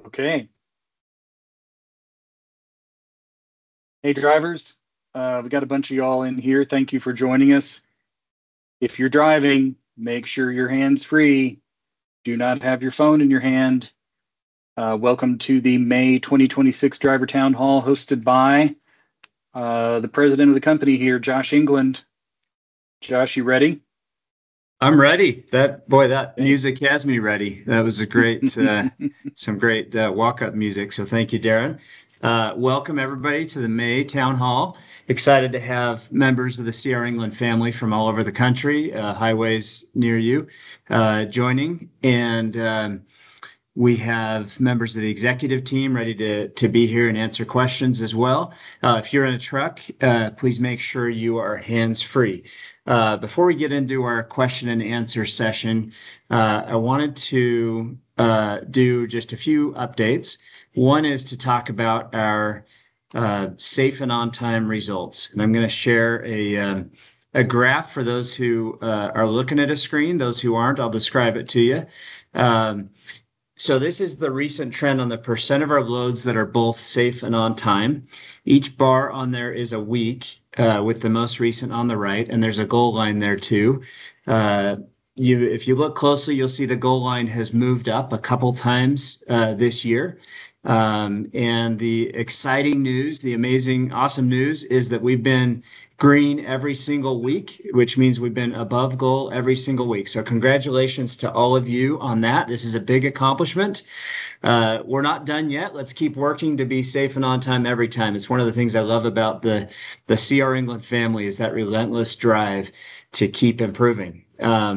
Okay. Hey, drivers. We got a bunch of y'all in here. Thank you for joining us. If you're driving, make sure your hand's free. Do not have your phone in your hand. Welcome to the May 2026 Driver Town Hall hosted by the president of the company here, Josh England. Josh, you ready? I'm ready. That Hey. music has me ready. That was a great, some great walk-up music. So thank you, Darren. Welcome everybody to the May Town Hall. Excited to have members of the CR England family from all over the country, highways near you, joining. And we have members of the executive team ready to be here and answer questions as well. If you're in a truck, please make sure you are hands-free. Before we get into our question and answer session, I wanted to do just a few updates. One is to talk about our safe and on-time results. And I'm going to share a graph for those who are looking at a screen. Those who aren't, I'll describe it to you. So this is the recent trend on the percent of our loads that are both safe and on time. Each bar on there is a week, with the most recent on the right, and there's a goal line there too. If you look closely, you'll see the goal line has moved up a couple times this year. And the exciting news, the amazing, awesome news is that we've been green every single week, which means we've been above goal every single week. So congratulations to all of you on that. This is a big accomplishment. We're not done yet. Let's keep working to be safe and on time every time. It's one of the things I love about the CR England family is that relentless drive to keep improving.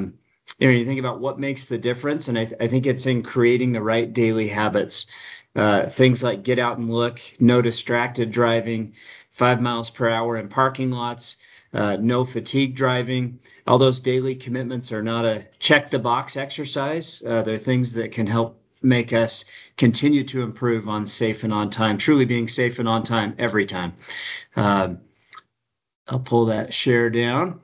You think about what makes the difference, and I think it's in creating the right daily habits. Things like get out and look, no distracted driving, 5 miles per hour in parking lots, no fatigue driving. All those daily commitments are not a check the box exercise. They're things that can help make us continue to improve on safe and on time, truly being safe and on time every time. I'll pull that share down.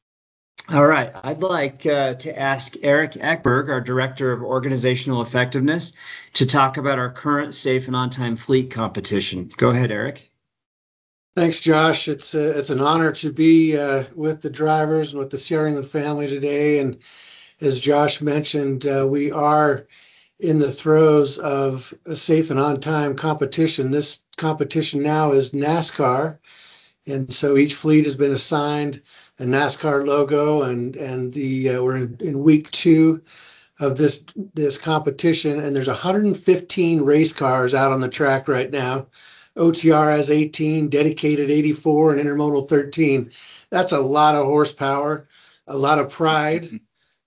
All right, I'd like to ask Eric Eckberg, our Director of Organizational Effectiveness, to talk about our current safe and on-time fleet competition. Go ahead, Eric. Thanks, Josh. It's an honor to be with the drivers and with the CR England family today. And as Josh mentioned, we are in the throes of a safe and on-time competition. This competition now is NASCAR, and so each fleet has been assigned a NASCAR logo, and we're in week 2 of this competition, and there's 115 race cars out on the track right now. OTR has 18, dedicated 84, and intermodal 13. That's a lot of horsepower, a lot of pride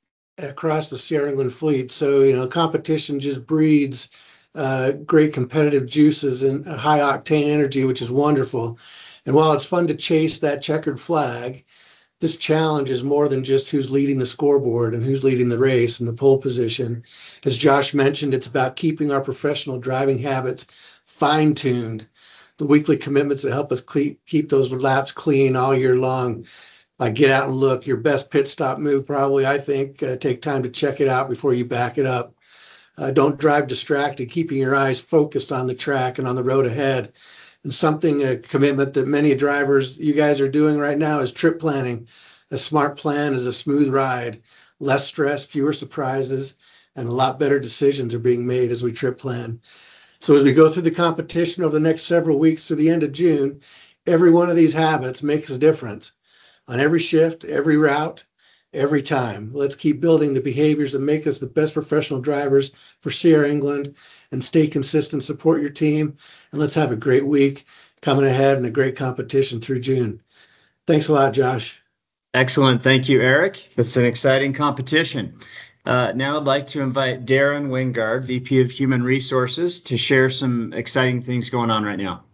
across the CR England fleet. So, competition just breeds great competitive juices and high octane energy, which is wonderful. And while it's fun to chase that checkered flag, this challenge is more than just who's leading the scoreboard and who's leading the race and the pole position. As Josh mentioned, it's about keeping our professional driving habits fine-tuned, the weekly commitments that help us keep those laps clean all year long. Like get out and look, your best pit stop move probably, I think, take time to check it out before you back it up. Don't drive distracted, keeping your eyes focused on the track and on the road ahead. And a commitment that many drivers, you guys are doing right now is trip planning. A smart plan is a smooth ride, less stress, fewer surprises, and a lot better decisions are being made as we trip plan. So as we go through the competition over the next several weeks through the end of June, every one of these habits makes a difference on every shift, every route, every time. Let's keep building the behaviors that make us the best professional drivers for CR England and stay consistent, support your team, and let's have a great week coming ahead and a great competition through June. Thanks a lot, Josh. Excellent. Thank you, Eric. It's an exciting competition. Now I'd like to invite Darren Wingard, VP of Human Resources, to share some exciting things going on right now.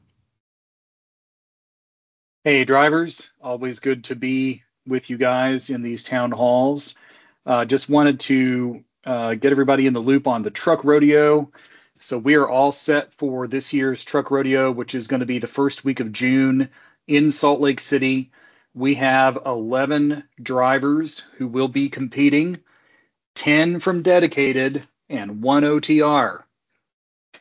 Hey, drivers. Always good to be with you guys in these town halls. Just wanted to get everybody in the loop on the truck rodeo. So we are all set for this year's truck rodeo, which is going to be the first week of June in Salt Lake City. We have 11 drivers who will be competing, 10 from dedicated and 1 OTR.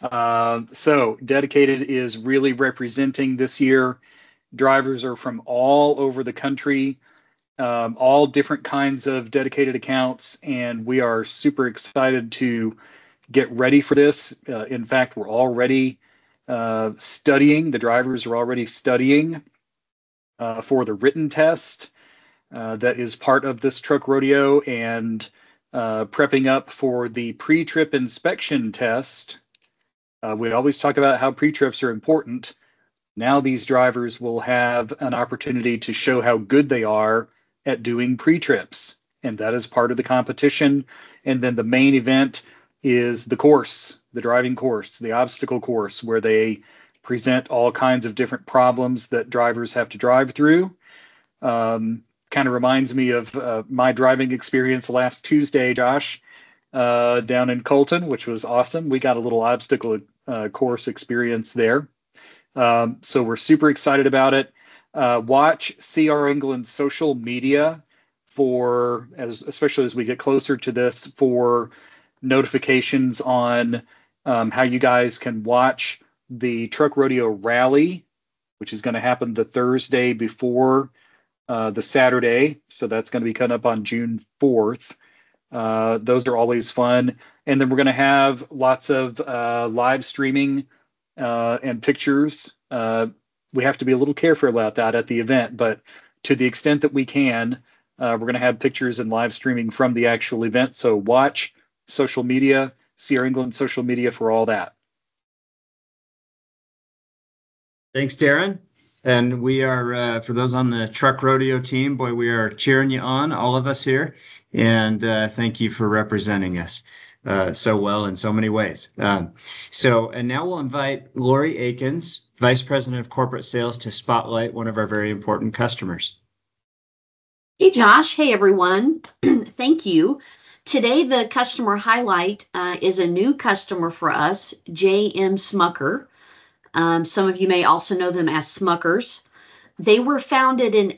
So Dedicated is really representing this year. Drivers are from all over the country, all different kinds of dedicated accounts, and we are super excited to get ready for this. In fact, we're already studying. The drivers are already studying for the written test that is part of this truck rodeo, and prepping up for the pre-trip inspection test. We always talk about how pre-trips are important. Now these drivers will have an opportunity to show how good they are at doing pre-trips, and that is part of the competition. And then the main event is the course, the driving course, the obstacle course, where they present all kinds of different problems that drivers have to drive through. Kind of reminds me of my driving experience last Tuesday, Josh, down in Colton, which was awesome. We got a little obstacle course experience there. So we're super excited about it. Watch CR England's social media especially as we get closer to this, for notifications on how you guys can watch the Truck Rodeo Rally, which is going to happen the Thursday before the Saturday. So that's going to be coming up on June 4th. Those are always fun. And then we're going to have lots of live streaming and pictures. We have to be a little careful about that at the event, but to the extent that we can, we're going to have pictures and live streaming from the actual event. So watch social media, CR England social media for all that. Thanks, Darren. And we are, for those on the Truck Rodeo team, boy, we are cheering you on, all of us here. And thank you for representing us so well in so many ways. And now we'll invite Lori Akins, Vice President of Corporate Sales, to spotlight one of our very important customers. Hey, Josh. Hey, everyone. Thank you. Today, the customer highlight is a new customer for us, J.M. Smucker. Some of you may also know them as Smuckers. They were founded in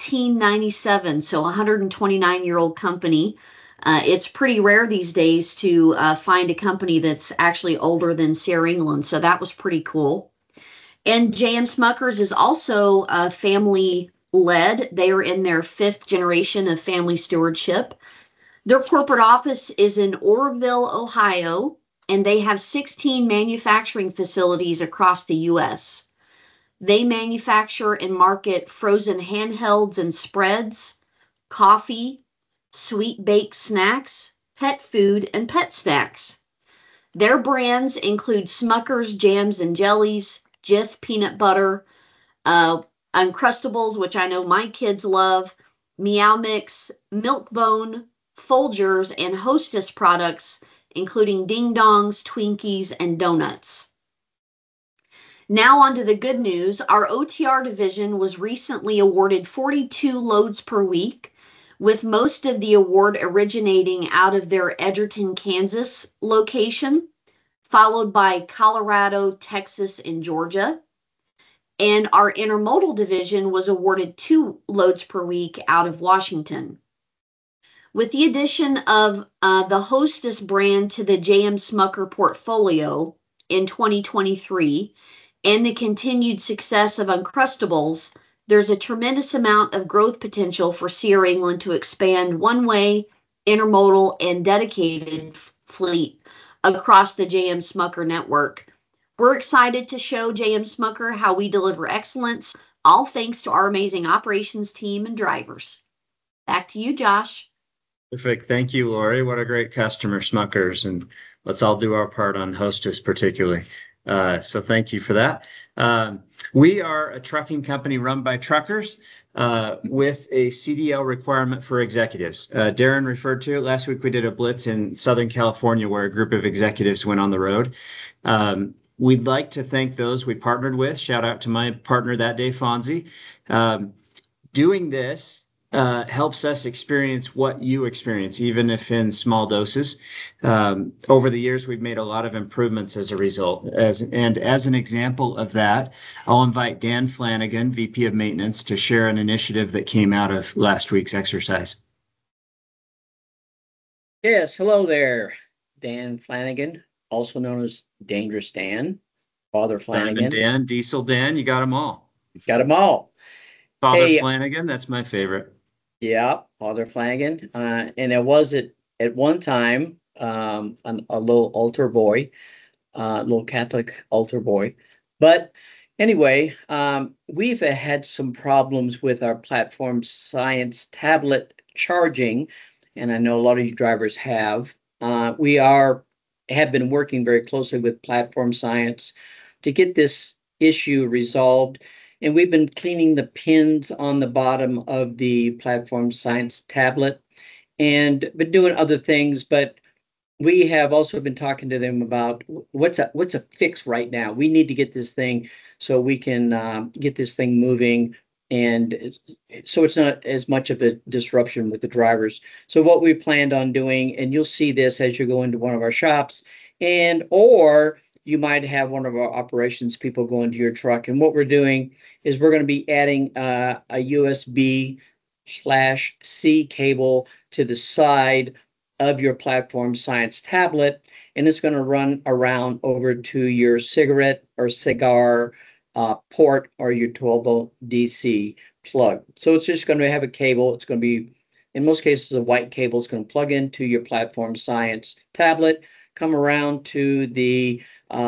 1897, so a 129-year-old company. It's pretty rare these days to find a company that's actually older than CR England, so that was pretty cool. And J.M. Smuckers is also family-led. They are in their 5th generation of family stewardship. Their corporate office is in Oroville, Ohio, and they have 16 manufacturing facilities across the U.S. They manufacture and market frozen handhelds and spreads, coffee, sweet baked snacks, pet food, and pet snacks. Their brands include Smucker's Jams and Jellies, Jif Peanut Butter, Uncrustables, which I know my kids love, Meow Mix, Milk-Bone, Folgers, and Hostess products, including Ding Dongs, Twinkies, and donuts. Now on to the good news. Our OTR division was recently awarded 42 loads per week, with most of the award originating out of their Edgerton, Kansas location, followed by Colorado, Texas, and Georgia. And our intermodal division was awarded 2 loads per week out of Washington. With the addition of the Hostess brand to the J.M. Smucker portfolio in 2023 and the continued success of Uncrustables, there's a tremendous amount of growth potential for CR England to expand one-way, intermodal, and dedicated fleet across the J.M. Smucker network. We're excited to show J.M. Smucker how we deliver excellence, all thanks to our amazing operations team and drivers. Back to you, Josh. Perfect. Thank you, Lori. What a great customer, Smuckers. And let's all do our part on Hostess particularly. So thank you for that. We are a trucking company run by truckers with a CDL requirement for executives. Darren referred to it. Last week we did a blitz in Southern California where a group of executives went on the road. We'd like to thank those we partnered with. Shout out to my partner that day, Fonzie. Doing this helps us experience what you experience, even if in small doses. Over the years, we've made a lot of improvements as a result. As an example of that, I'll invite Dan Flanagan, VP of Maintenance, to share an initiative that came out of last week's exercise. Yes, hello there. Dan Flanagan, also known as Dangerous Dan, Father Diamond Flanagan. Dan, Diesel Dan, you got them all. He's got them all. Father Hey, Flanagan, that's my favorite. yeah, Father Flanagan. And it was at one time a little altar boy, little Catholic altar boy. But anyway, we've had some problems with our Platform Science tablet charging, and I know a lot of you drivers have. We have been working very closely with Platform Science to get this issue resolved. And we've been cleaning the pins on the bottom of the Platform Science tablet and been doing other things, but we have also been talking to them about what's a fix right now. We need to get this thing so we can get this thing moving, and so it's not as much of a disruption with the drivers. So what we planned on doing, and you'll see this as you go into one of our shops, and or you might have one of our operations people go into your truck. And what we're doing is we're going to be adding a USB/C cable to the side of your Platform Science tablet, and it's going to run around over to your cigarette or cigar port or your 12-volt DC plug. So it's just going to have a cable. It's going to be, in most cases, a white cable. It's going to plug into your Platform Science tablet, come around to the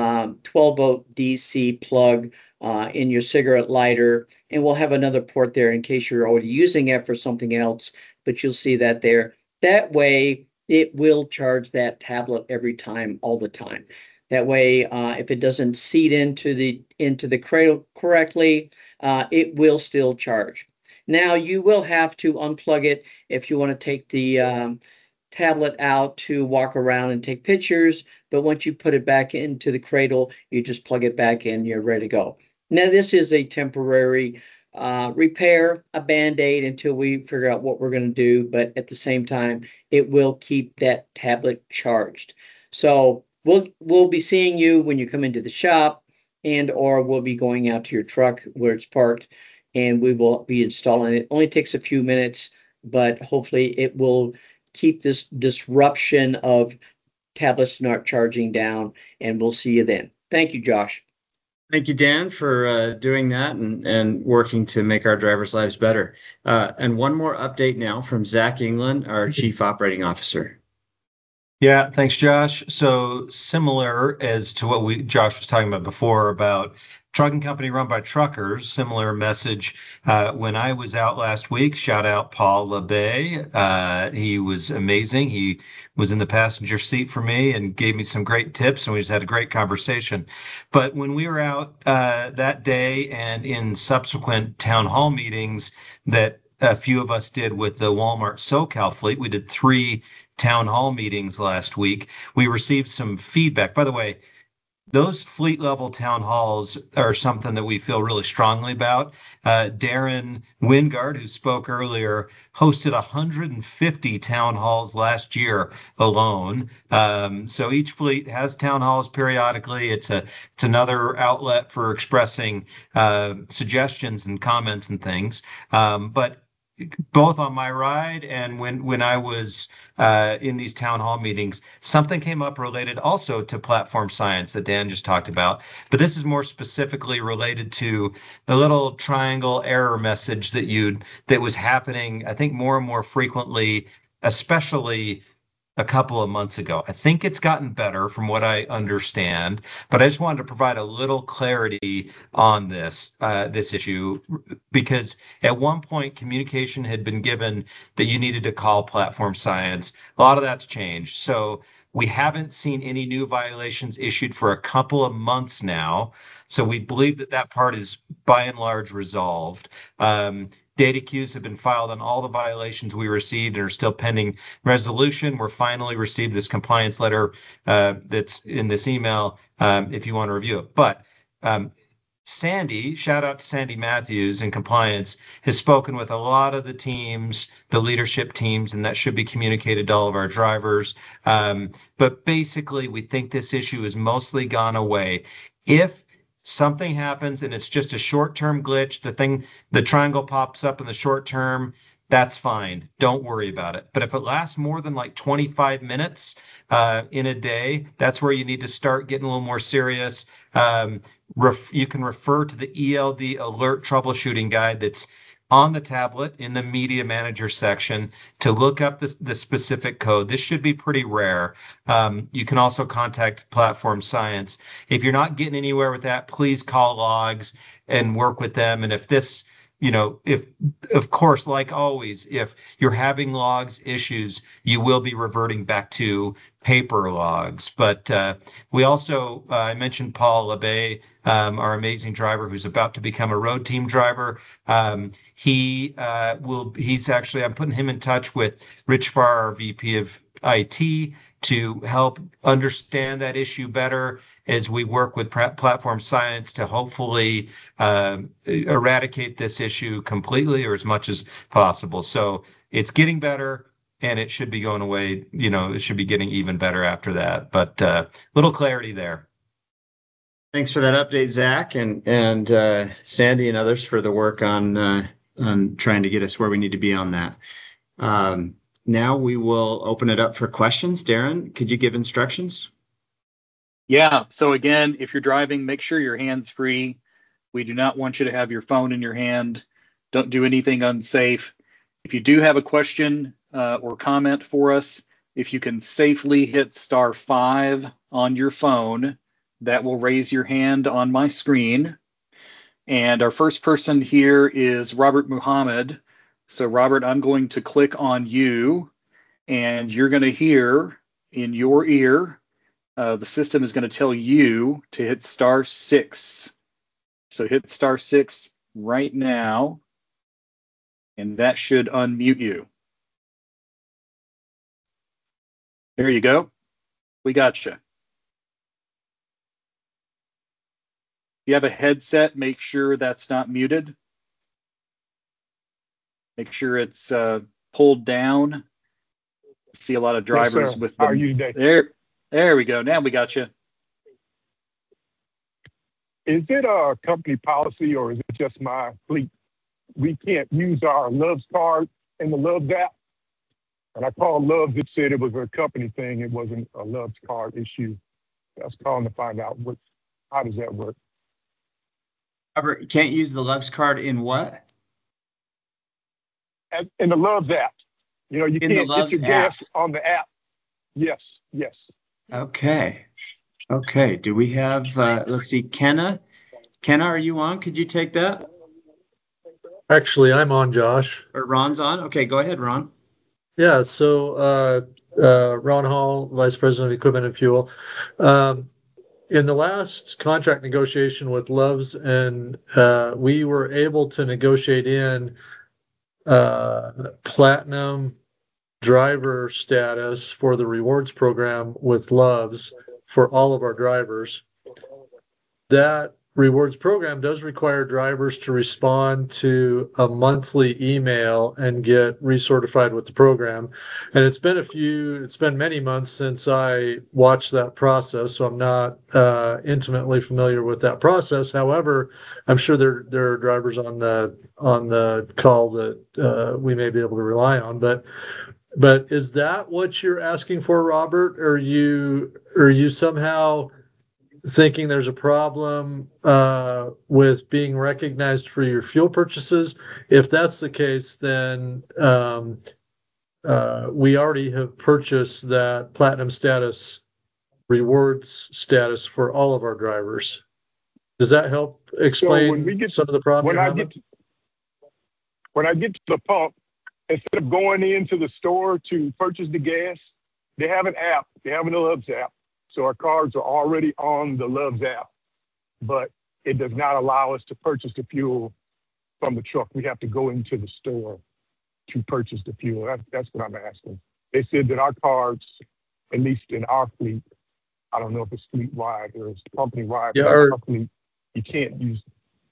12-volt DC plug in your cigarette lighter, and we'll have another port there in case you're already using it for something else, but you'll see that there. That way, it will charge that tablet every time, all the time. That way, if it doesn't seed into the cradle correctly, it will still charge. Now, you will have to unplug it if you want to take the tablet out to walk around and take pictures, but once you put it back into the cradle, you just plug it back in, you're ready to go. Now, this is a temporary repair, a Band-Aid until we figure out what we're going to do, but at the same time, it will keep that tablet charged. So we'll be seeing you when you come into the shop, and or we'll be going out to your truck where it's parked, and we will be installing it. It only takes a few minutes, but hopefully it will keep this disruption of tablets not charging down, and we'll see you then. Thank you, Josh. Thank you, Dan, for doing that and working to make our drivers' lives better. And one more update now from Zach England, our Chief Operating Officer. Yeah, thanks, Josh. So similar as to what Josh was talking about before about trucking company run by truckers, similar message. When I was out last week, shout out Paul LeBay. He was amazing. He was in the passenger seat for me and gave me some great tips, and we just had a great conversation. But when we were out that day and in subsequent town hall meetings that a few of us did with the Walmart SoCal fleet, we did 3 town hall meetings last week. We received some feedback. By the way, those fleet level town halls are something that we feel really strongly about. Darren Wingard, who spoke earlier, hosted 150 town halls last year alone. So each fleet has town halls periodically. It's another outlet for expressing suggestions and comments and things. But both on my ride and when I was in these town hall meetings, something came up related also to Platform Science that Dan just talked about. But this is more specifically related to the little triangle error message that was happening, I think, more and more frequently, especially a couple of months ago. I think it's gotten better from what I understand, but I just wanted to provide a little clarity on this issue, because at one point communication had been given that you needed to call Platform Science. A lot of that's changed. So we haven't seen any new violations issued for a couple of months now. So we believe that part is by and large resolved. Data queues have been filed on all the violations we received and are still pending resolution. We're finally received this compliance letter that's in this email if you want to review it. But Sandy, shout out to Sandy Matthews in compliance, has spoken with a lot of the teams, the leadership teams, and that should be communicated to all of our drivers. But basically, we think this issue has mostly gone away. If something happens and it's just a short-term glitch, the triangle pops up in the short term, that's fine. Don't worry about it. But if it lasts more than like 25 minutes in a day, that's where you need to start getting a little more serious. You can refer to the ELD alert troubleshooting guide that's on the tablet in the media manager section to look up the specific code. This should be pretty rare. You can also contact Platform Science. If you're not getting anywhere with that, please call logs and work with them. And if this, if, of course, like always, if you're having logs issues, you will be reverting back to paper logs. But we also, I mentioned Paul LeBay, our amazing driver who's about to become a road team driver. He's actually, I'm putting him in touch with Rich Farr, our VP of IT, to help understand that issue better as we work with Platform Science to hopefully eradicate this issue completely or as much as possible. So it's getting better and it should be going away. It should be getting even better after that. But little clarity there. Thanks for that update, Zach, and Sandy and others for the work on trying to get us where we need to be on that. Now we will open it up for questions. Darren, could you give instructions? Yeah. So again, if you're driving, make sure your hand's free. We do not want you to have your phone in your hand. Don't do anything unsafe. If you do have a question or comment for us, if you can safely hit *5 on your phone, that will raise your hand on my screen. And our first person here is Robert Muhammad. So Robert, I'm going to click on you and you're going to hear in your ear, the system is going to tell you to hit *6. So hit *6 right now, and that should unmute you. There you go. We got you. If you have a headset, make sure that's not muted. Make sure it's pulled down. I see a lot of drivers with them. How are you today? There we go. Now we got you. Is it a company policy or is it just my fleet? We can't use our Loves card in the Loves app. And I called Loves. It said it was a company thing. It wasn't a Loves card issue. I was calling to find out how does that work? Robert, you can't use the Loves card in what? In the Loves app. You can't get your gas on the app. Yes. Okay. Do we have, let's see, Kenna? Kenna, are you on? Could you take that? Actually, I'm on, Josh. Or Ron's on? Okay, go ahead, Ron. Yeah, so Ron Hall, Vice President of Equipment and Fuel. In the last contract negotiation with Loves, and we were able to negotiate in platinum driver status for the rewards program with Loves for all of our drivers. That rewards program does require drivers to respond to a monthly email and get recertified with the program. And it's been many months since I watched that process, so I'm not intimately familiar with that process. However, I'm sure there are drivers on the call that we may be able to rely on. But is that what you're asking for, Robert? Are you somehow thinking there's a problem with being recognized for your fuel purchases? If that's the case, then we already have purchased that platinum status, rewards status for all of our drivers. Does that help explain some of the problem? When I get to the pump, instead of going into the store to purchase the gas, they have an app. They have an Loves app. So our cards are already on the Loves app, but it does not allow us to purchase the fuel from the truck. We have to go into the store to purchase the fuel. That's what I'm asking. They said that our cards, at least in our fleet, I don't know if it's fleet-wide or it's company-wide, but our fleet, you can't use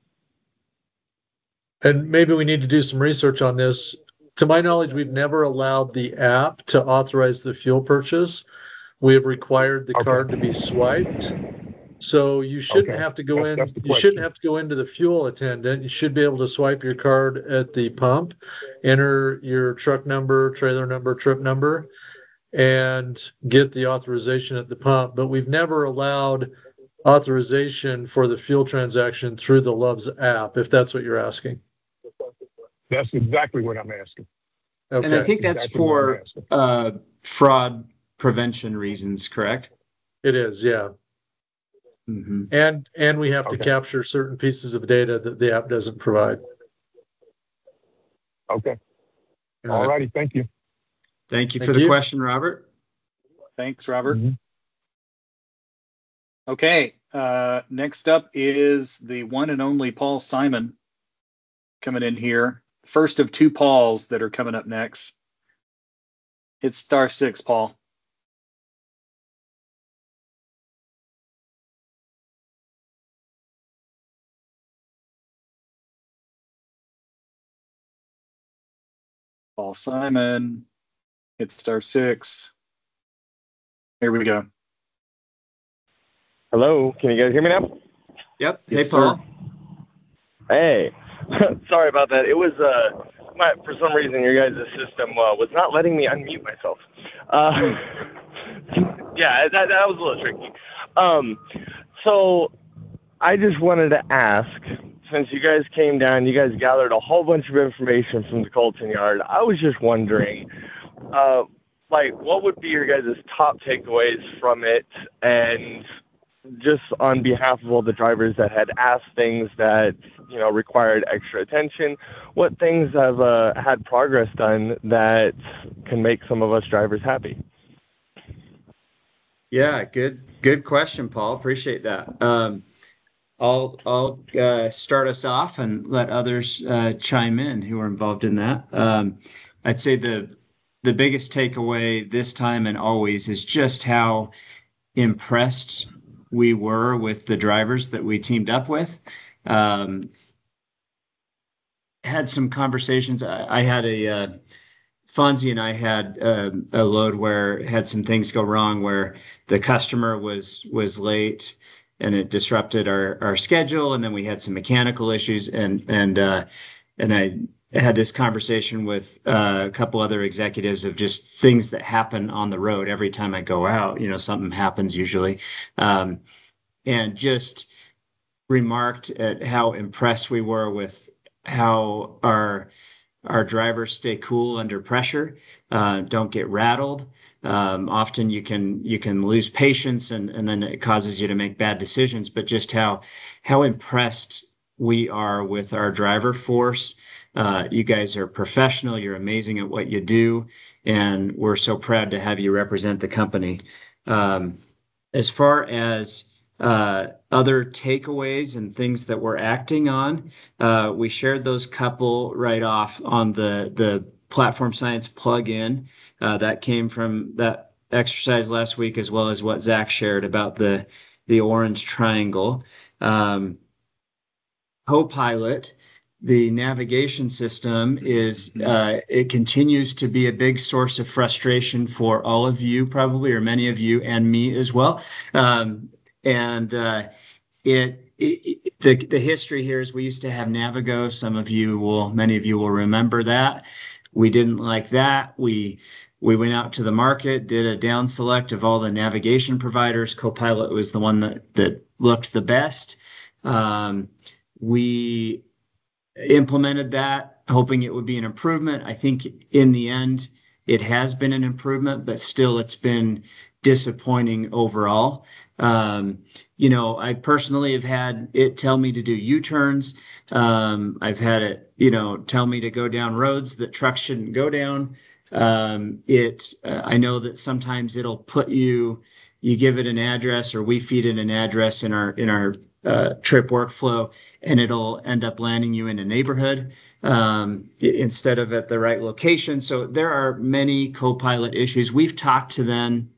it. And maybe we need to do some research on this. To my knowledge, we've never allowed the app to authorize the fuel purchase. We have required the card to be swiped. So you shouldn't Okay. have to go That's in. the You shouldn't question. have to go into the fuel attendant. You should be able to swipe your card at the pump, enter your truck number, trailer number, trip number, and get the authorization at the pump. But we've never allowed authorization for the fuel transaction through the Love's app, if that's what you're asking. That's exactly what I'm asking. Okay. And I think that's Exactly what I'm for asking. fraud prevention reasons, correct? It is, yeah. Mm-hmm. And we have to Okay. capture certain pieces of data that the app doesn't provide. Okay. All All right. righty. Thank you. Thank you for Thank the you. question, Robert. Thanks, Robert. Mhm. Okay, next up is the one and only Paul Simon coming in here. First of two Pauls that are coming up next. It's star 6, Paul. Paul Simon. It's star 6. Here we go. Hello, can you guys hear me now? Yep. Yes, Hey, Paul. sir. Hey, sorry about that. It was for some reason your guys' system was not letting me unmute myself. Yeah, that was a little tricky. So I just wanted to ask, since you guys came down, you guys gathered a whole bunch of information from the Colton yard. I was just wondering, what would be your guys' top takeaways from it, and just on behalf of all the drivers that had asked things that required extra attention, what things have had progress done that can make some of us drivers happy? Yeah, good question, Paul. Appreciate that. I'll start us off and let others chime in who are involved in that. I'd say the biggest takeaway this time and always is just how impressed we were with the drivers that we teamed up with. Had some conversations. I had Fonzie and I had a load where had some things go wrong where the customer was late and it disrupted our schedule, and then we had some mechanical issues, and I had this conversation with a couple other executives of just things that happen on the road every time I go out. Something happens usually, and just remarked at how impressed we were with how our drivers stay cool under pressure, don't get rattled. Often you can lose patience, and then it causes you to make bad decisions. But just how impressed we are with our driver force. You guys are professional. You're amazing at what you do, and we're so proud to have you represent the company. As far as other takeaways and things that we're acting on, we shared those couple right off on the Platform Science plugin that came from that exercise last week, as well as what Zach shared about the orange triangle. Copilot, the navigation system, is it continues to be a big source of frustration for all of you, probably, or many of you, and me as well. The history here is we used to have Navigo. Many of you will remember that. We didn't like that. We went out to the market, did a down select of all the navigation providers. Copilot was the one that looked the best. We implemented that, hoping it would be an improvement. I think in the end, it has been an improvement, but still it's been disappointing overall. I personally have had it tell me to do U-turns. I've had it, tell me to go down roads that trucks shouldn't go down. I know that sometimes it'll put you give it an address, or we feed it an address in our trip workflow, and it'll end up landing you in a neighborhood instead of at the right location. So there are many Copilot issues. We've talked to them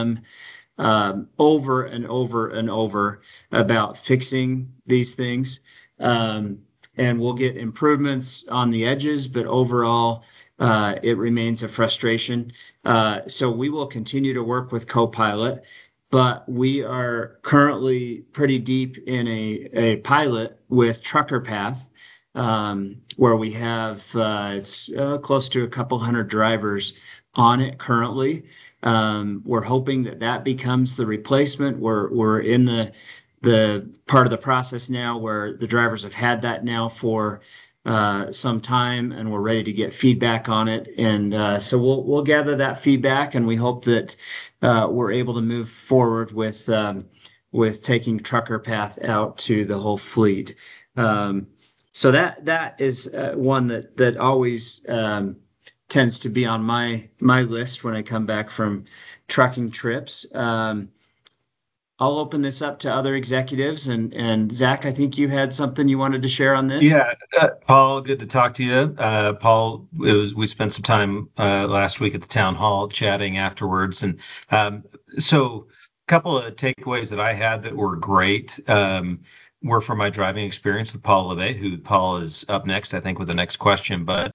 over and over and over about fixing these things, and we'll get improvements on the edges, but overall it remains a frustration. So we will continue to work with Copilot. but we are currently pretty deep in a pilot with Trucker Path, where we have it's close to a couple hundred drivers on it currently. We're hoping that becomes the replacement. We're in the part of the process now where the drivers have had that now for some time, and we're ready to get feedback on it. And so we'll gather that feedback, and we hope that we're able to move forward with taking Trucker Path out to the whole fleet. So that is one that always tends to be on my list when I come back from trucking trips. I'll open this up to other executives, and Zach, I think you had something you wanted to share on this. Yeah, Paul, good to talk to you. Paul, we spent some time last week at the town hall chatting afterwards, and so a couple of takeaways that I had that were great were from my driving experience with Paul LeVay, who Paul is up next, I think, with the next question. But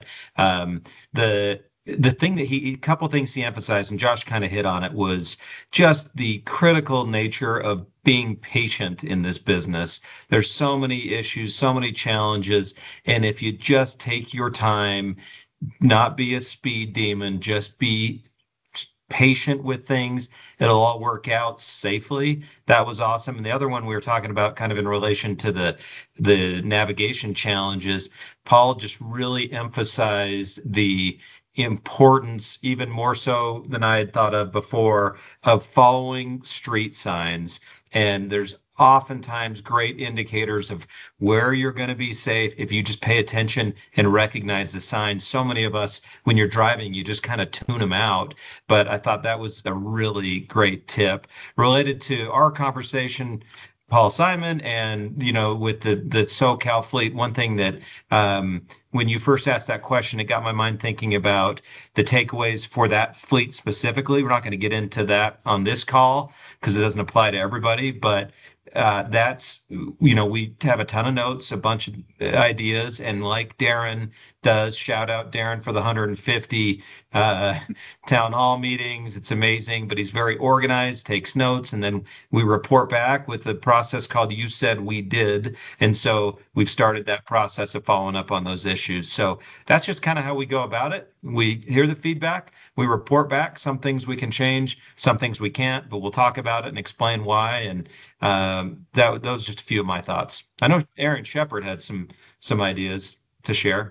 the thing that a couple things he emphasized, and Josh kind of hit on it, was just the critical nature of being patient in this business. There's so many issues, so many challenges, and if you just take your time, not be a speed demon, just be patient with things, it'll all work out safely. That was awesome. And the other one we were talking about kind of in relation to the navigation challenges, Paul just really emphasized the importance, even more so than I had thought of before, of following street signs. And there's oftentimes great indicators of where you're going to be safe if you just pay attention and recognize the signs. So many of us, when you're driving, you just kind of tune them out. But I thought that was a really great tip related to our conversation, Paul Simon, and with the SoCal fleet. One thing that when you first asked that question, it got my mind thinking about the takeaways for that fleet specifically. We're not going to get into that on this call because it doesn't apply to everybody, but that's, we have a ton of notes, a bunch of ideas, and like Darren does, shout out Darren for the 150 town hall meetings. It's amazing, but he's very organized, takes notes, and then we report back with a process called You Said We Did. And so we've started that process of following up on those issues. So that's just kind of how we go about it. We hear the feedback, we report back. Some things we can change, some things we can't, but we'll talk about it and explain why. And that was just a few of my thoughts. I know Aaron Shepard had some ideas to share.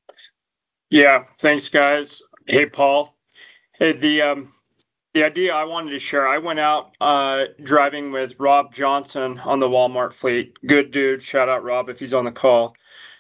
Yeah, thanks, guys. Hey, Paul. Hey, the idea I wanted to share, I went out driving with Rob Johnson on the Walmart fleet. Good dude. Shout out Rob if he's on the call.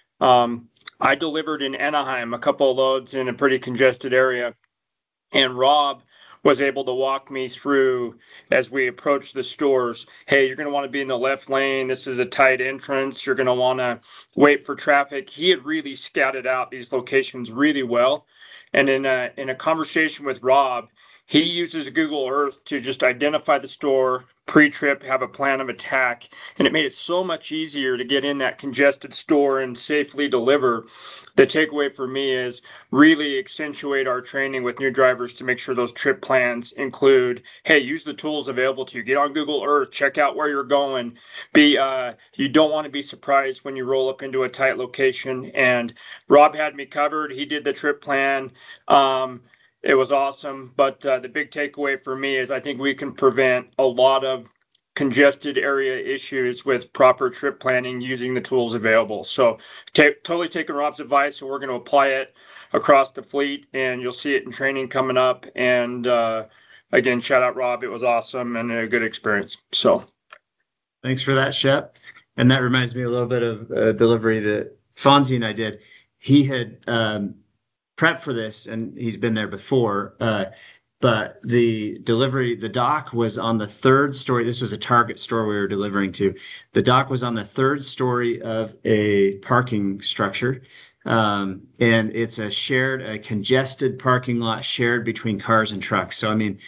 I delivered in Anaheim a couple of loads in a pretty congested area, and Rob was able to walk me through as we approached the stores. Hey, you're going to want to be in the left lane. This is a tight entrance. You're going to want to wait for traffic. He had really scouted out these locations really well. And in a conversation with Rob, he uses Google Earth to just identify the store, pre-trip, have a plan of attack, and it made it so much easier to get in that congested store and safely deliver. The takeaway for me is really accentuate our training with new drivers to make sure those trip plans include, hey, use the tools available to you. Get on Google Earth, check out where you're going. You don't want to be surprised when you roll up into a tight location. And Rob had me covered. He did the trip plan. It was awesome, but the big takeaway for me is I think we can prevent a lot of congested area issues with proper trip planning using the tools available. So totally taking Rob's advice, and we're going to apply it across the fleet, and you'll see it in training coming up. And again, shout out Rob. It was awesome and a good experience. So thanks for that, Shep. And that reminds me a little bit of a delivery that Fonzie and I did. He had prepped for this, and he's been there before, but the dock was on the third story. This was a Target store we were delivering to. The dock was on the third story of a parking structure, and it's a congested parking lot shared between cars and trucks. So I mean,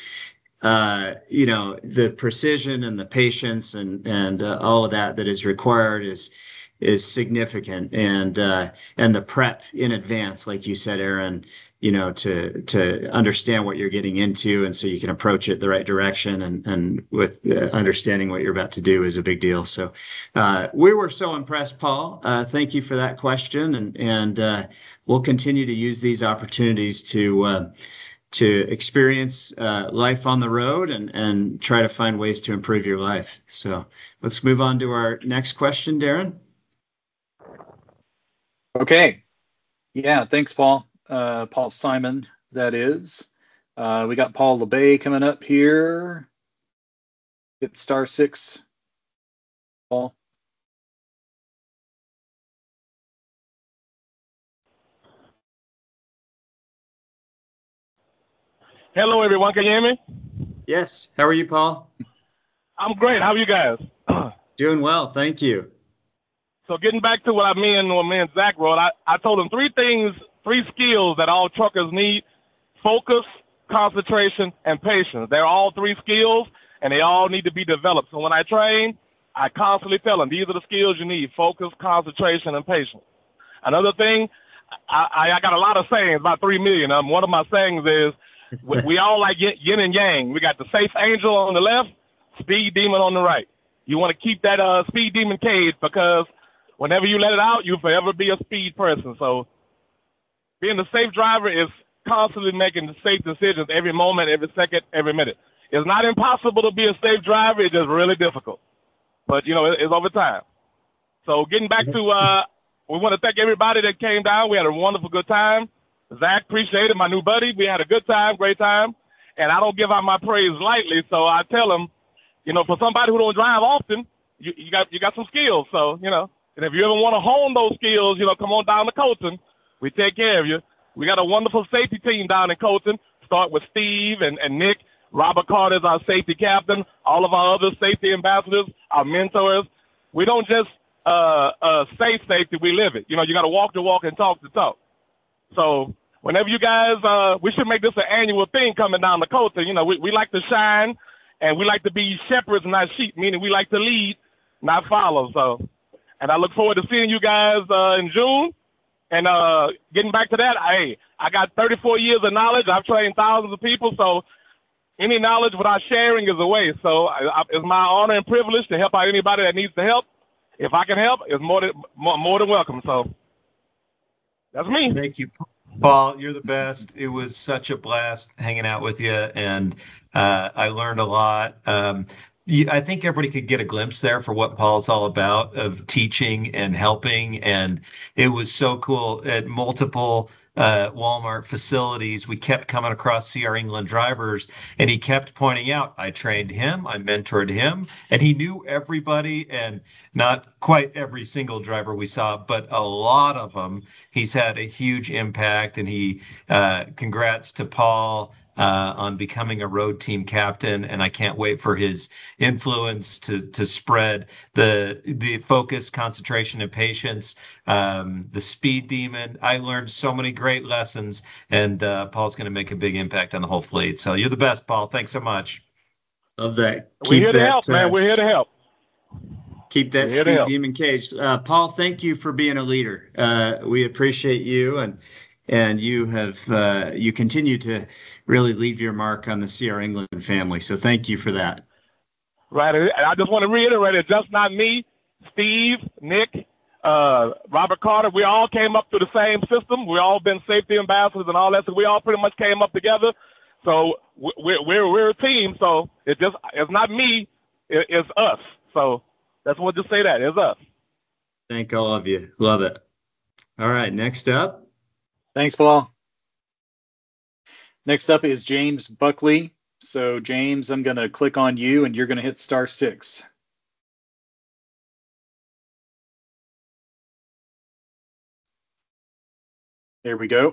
the precision and the patience and all of that is required significant, and the prep in advance, like you said, Aaron, to understand what you're getting into, and so you can approach it the right direction, and with understanding what you're about to do is a big deal. So we were so impressed, Paul. Thank you for that question, and we'll continue to use these opportunities to experience life on the road and try to find ways to improve your life. So let's move on to our next question, Darren. Okay. Yeah, thanks, Paul. Paul Simon, that is. We got Paul LeBay coming up here. Hit *6, Paul. Hello, everyone. Can you hear me? Yes. How are you, Paul? I'm great. How are you guys? Doing well, thank you. So getting back to what me and Zach wrote, I told him three skills that all truckers need: focus, concentration, and patience. They're all three skills, and they all need to be developed. So when I train, I constantly tell them, these are the skills you need: focus, concentration, and patience. Another thing, I got a lot of sayings, about 3 million. One of my sayings is, we all like yin and yang. We got the safe angel on the left, speed demon on the right. You want to keep that speed demon caged, because whenever you let it out, you'll forever be a speed person. So being a safe driver is constantly making the safe decisions every moment, every second, every minute. It's not impossible to be a safe driver. It's just really difficult. But, it's over time. So getting back to, we want to thank everybody that came down. We had a wonderful good time. Zach, appreciate it. My new buddy, we had a good time, great time. And I don't give out my praise lightly, so I tell him, for somebody who don't drive often, you got some skills. So, and if you ever want to hone those skills, come on down to Colton. We take care of you. We got a wonderful safety team down in Colton. Start with Steve and Nick. Robert Carter is our safety captain. All of our other safety ambassadors, our mentors. We don't just say safety, we live it. You got to walk the walk and talk the talk. So whenever you guys, we should make this an annual thing coming down the Colton. We like to shine, and we like to be shepherds, not sheep, meaning we like to lead, not follow. So, and I look forward to seeing you guys in June. And getting back to that, I got 34 years of knowledge. I've trained thousands of people, so any knowledge without sharing is a waste. So it's my honor and privilege to help out anybody that needs the help. If I can help, it's more than welcome. So that's me. Thank you, Paul. You're the best. It was such a blast hanging out with you, and I learned a lot. I think everybody could get a glimpse there for what Paul's all about, of teaching and helping. And it was so cool at multiple Walmart facilities. We kept coming across CR England drivers, and he kept pointing out, I trained him, I mentored him, and he knew everybody, and not quite every single driver we saw, but a lot of them. He's had a huge impact, and he congrats to Paul on becoming a road team captain, and I can't wait for his influence to spread the focus, concentration, and patience. The speed demon. I learned so many great lessons, and Paul's going to make a big impact on the whole fleet. So you're the best, Paul. Thanks so much. Love that. We're here to help, man. We're here to help. Keep that speed demon caged. Paul, thank you for being a leader. We appreciate you, and you continue to really leave your mark on the CR England family. So thank you for that. Right. And I just want to reiterate, it's just not me, Steve, Nick, Robert Carter. We all came up through the same system. We all been safety ambassadors and all that. So we all pretty much came up together. So we're a team. So it's not me, it's us. So that's what to say that. It's us. Thank all of you. Love it. All right. Next up. Thanks, Paul. Next up is James Buckley. So, James, I'm going to click on you, and you're going to hit *6. There we go.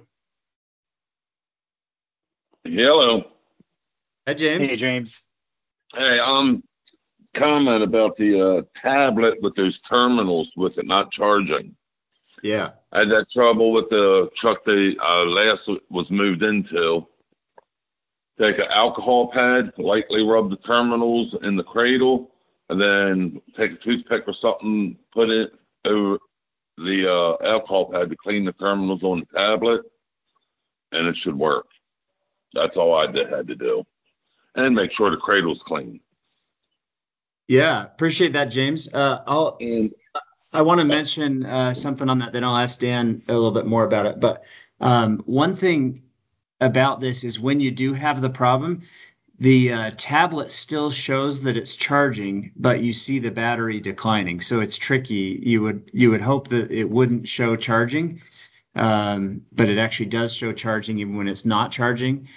Hello. Hi, James. Hey, James. Hey, comment about the tablet with those terminals with it not charging. Yeah. I had that trouble with the truck that last was moved into. Take an alcohol pad, lightly rub the terminals in the cradle, and then take a toothpick or something, put it over the alcohol pad to clean the terminals on the tablet, and it should work. That's all I had to do. And make sure the cradle's clean. Yeah, appreciate that, James. I want to mention something on that, then I'll ask Dan a little bit more about it. But one thing about this is when you do have the problem, the tablet still shows that it's charging, but you see the battery declining. So it's tricky. You would hope that it wouldn't show charging, but it actually does show charging even when it's not charging.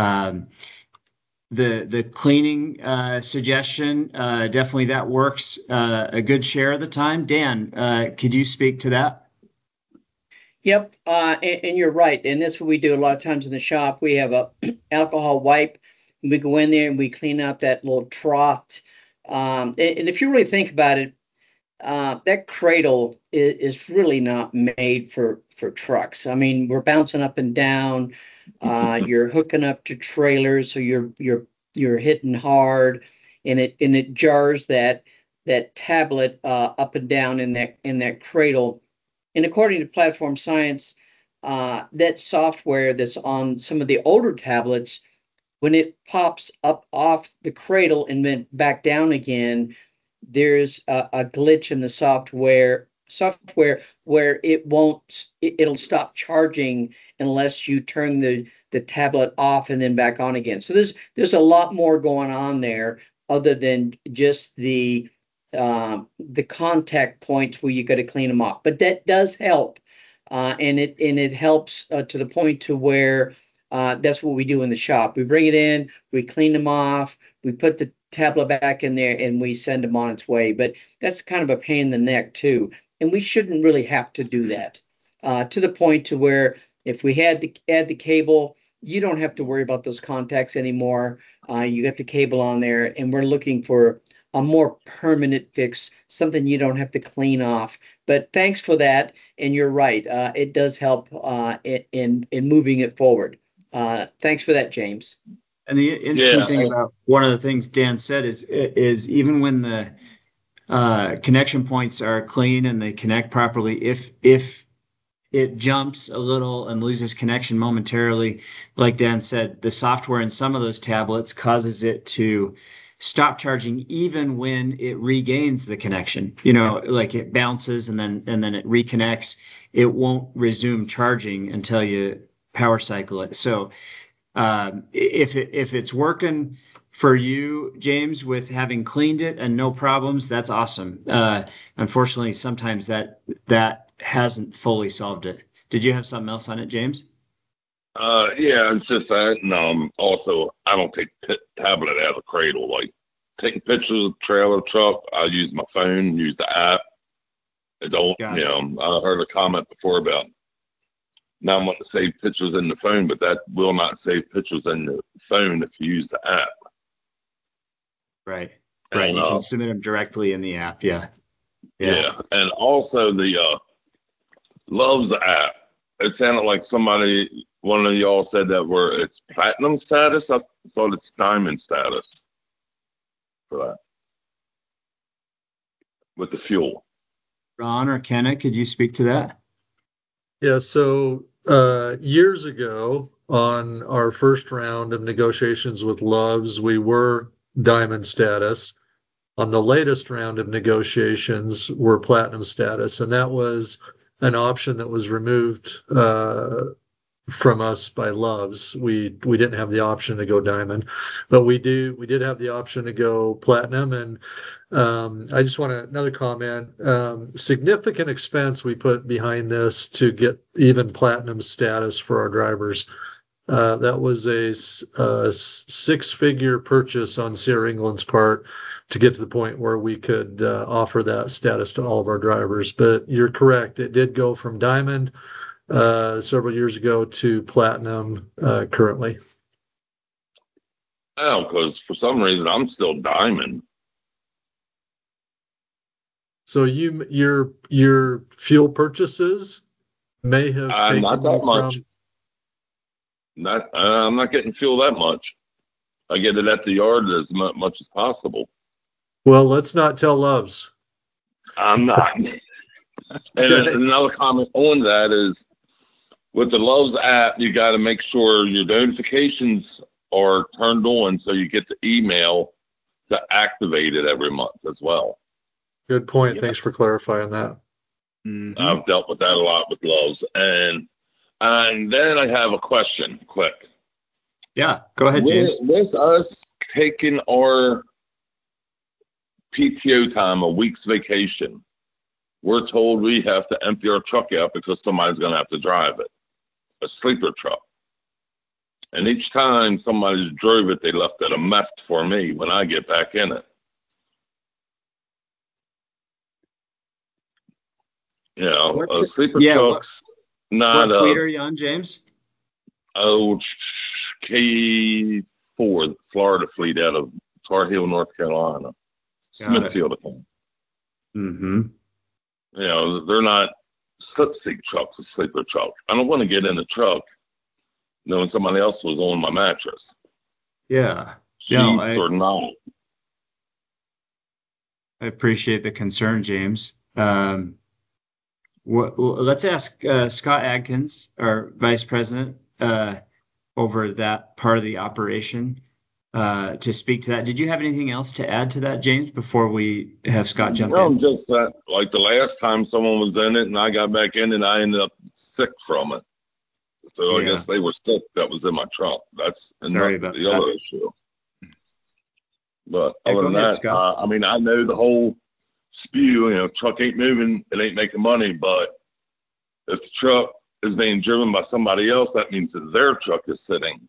The cleaning suggestion, definitely that works a good share of the time. Dan, could you speak to that? Yep, and you're right. And that's what we do a lot of times in the shop. We have a alcohol wipe. We go in there and we clean out that little trough. And if you really think about it, that cradle is really not made for trucks. I mean, we're bouncing up and down. You're hooking up to trailers, so you're hitting hard, and it jars that tablet up and down in that cradle. And according to Platform Science, that software that's on some of the older tablets, when it pops up off the cradle and then back down again, there's a glitch in the software where it'll stop charging unless you turn the tablet off and then back on again. So there's a lot more going on there other than just the contact points where you got to clean them off. But that does help, and it helps to the point to where that's what we do in the shop. We bring it in, we clean them off, we put the tablet back in there, and we send them on its way. But that's kind of a pain in the neck too, and we shouldn't really have to do that to the point to where if we had to add the cable, you don't have to worry about those contacts anymore. You got the cable on there, and we're looking for a more permanent fix, something you don't have to clean off. But thanks for that, and you're right. It does help in moving it forward. Thanks for that, James. And the interesting thing about one of the things Dan said is even when the connection points are clean and they connect properly, if it jumps a little and loses connection momentarily, like Dan said, the software in some of those tablets causes it to stop charging even when it regains the connection. Like it bounces and then it reconnects. It won't resume charging until you power cycle it. So if it's working for you, James, with having cleaned it and no problems, that's awesome. Unfortunately, sometimes that hasn't fully solved it. Did you have something else on it, James? Yeah, it's just that. And also, I don't take tablet out of the cradle. Like taking pictures of the trailer truck, I use my phone, use the app. I don't, I heard a comment before about not wanting to save pictures in the phone, but that will not save pictures in the phone if you use the app. Right. And, you can submit them directly in the app. Yeah. And also the Loves app. It sounded like one of y'all said that it's platinum status. I thought it's diamond status for that with the fuel. Ron or Kenna, could you speak to that? Yeah, so years ago on our first round of negotiations with Loves, we were diamond status. On the latest round of negotiations, we're platinum status, and that was an option that was removed from us by Loves. We didn't have the option to go diamond, but we did have the option to go platinum. And I just want another comment. Significant expense we put behind this to get even platinum status for our drivers. That was a six-figure purchase on Sierra England's part to get to the point where we could offer that status to all of our drivers. But you're correct. It did go from diamond several years ago to platinum currently. Oh, because for some reason I'm still diamond. So your fuel purchases may have taken not that much. I'm not getting fuel that much. I get it at the yard as much as possible. Well, let's not tell Loves. I'm not. And then another comment on that is, with the Loves app, you got to make sure your notifications are turned on so you get the email to activate it every month as well. Good point. Yep. Thanks for clarifying that. Mm-hmm. I've dealt with that a lot with Loves. And then I have a question, quick. Yeah, go ahead, James. With us taking our PTO time, a week's vacation, we're told we have to empty our truck out because somebody's going to have to drive it, a sleeper truck. And each time somebody drove it, they left it a mess for me when I get back in it. You know, a sleeper truck's not what fleet are you on, James? K4, Florida fleet out of Tar Heel, North Carolina. Smithfield, I think. Mm-hmm. You know, they're not slip seat trucks, a sleeper truck. I don't want to get in the truck knowing somebody else was on my mattress. Yeah. Sheets or not. I appreciate the concern, James. Let's ask Scott Adkins, our vice president, over that part of the operation, to speak to that. Did you have anything else to add to that, James, before we have Scott jump in? No, just that, like the last time someone was in it and I got back in and I ended up sick from it. So I guess they were sick that was in my trunk. That's Sorry about the that. other issue. But Yeah, other than ahead, that, Scott. I mean, I know the whole spew, you know, truck ain't moving, it ain't making money, but if the truck is being driven by somebody else, that means that their truck is sitting.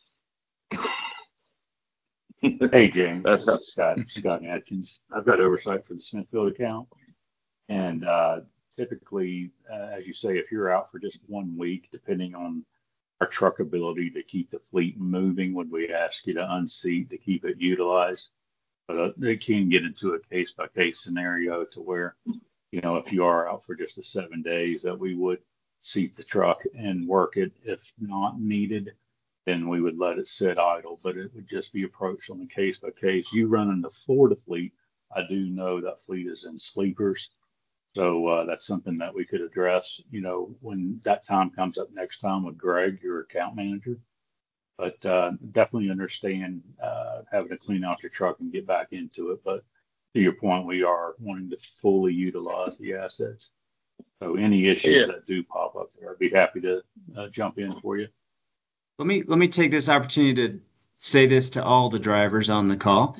Hey, James. This is Scott Atkins. I've got oversight for the Smithfield account. And typically, as you say, if you're out for just 1 week, depending on our truck ability to keep the fleet moving, when we ask you to unseat to keep it utilized. But they can get into a case-by-case scenario to where, you know, if you are out for just the 7 days, that we would seat the truck and work it. If not needed, then we would let it sit idle, but it would just be approached on a case-by-case. You running the Florida fleet, I do know that fleet is in sleepers. So that's something that we could address, you know, when that time comes up next time with Greg, your account manager. But definitely understand having to clean out your truck and get back into it. But to your point, we are wanting to fully utilize the assets. So any issues that do pop up there, I'd be happy to jump in for you. Let me take this opportunity to say this to all the drivers on the call.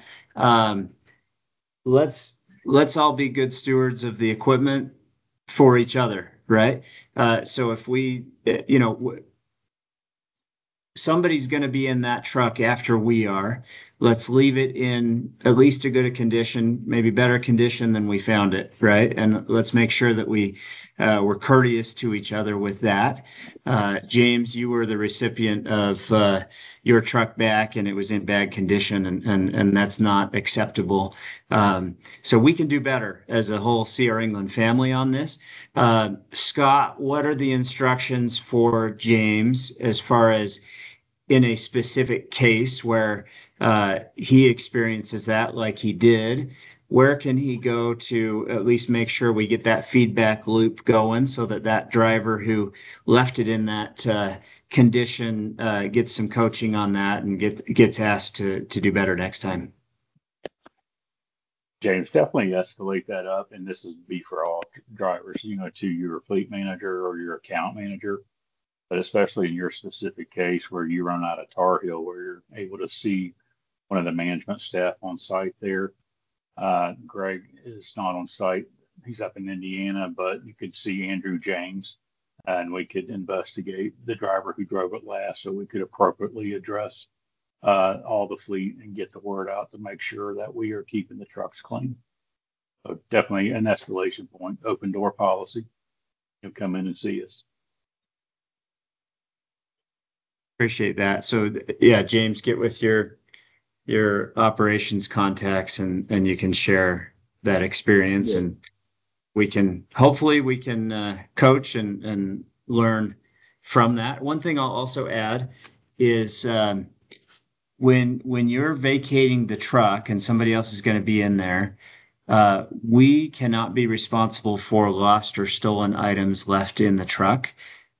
Let's all be good stewards of the equipment for each other, right? So if we, you know, somebody's going to be in that truck after we are. Let's leave it in at least a good condition, maybe better condition than we found it, right? And let's make sure that we're courteous to each other with that. James, you were the recipient of your truck back, and it was in bad condition, and that's not acceptable. So we can do better as a whole CR England family on this. Scott, what are the instructions for James as far as in a specific case where he experiences that like he did? Where can he go to at least make sure we get that feedback loop going so that driver who left it in that condition gets some coaching on that and gets asked to do better next time? James, definitely escalate that up, and this would be for all drivers, you know, to your fleet manager or your account manager. But especially in your specific case where you run out of Tar Heel, where you're able to see one of the management staff on site there. Greg is not on site. He's up in Indiana, but you could see Andrew James, and we could investigate the driver who drove it last so we could appropriately address all the fleet and get the word out to make sure that we are keeping the trucks clean. So definitely an escalation point, open door policy. You'll come in and see us. Appreciate that. So yeah, James, get with your operations contacts and you can share that experience, and we can coach and learn from that. One thing I'll also add is when you're vacating the truck and somebody else is going to be in there, we cannot be responsible for lost or stolen items left in the truck.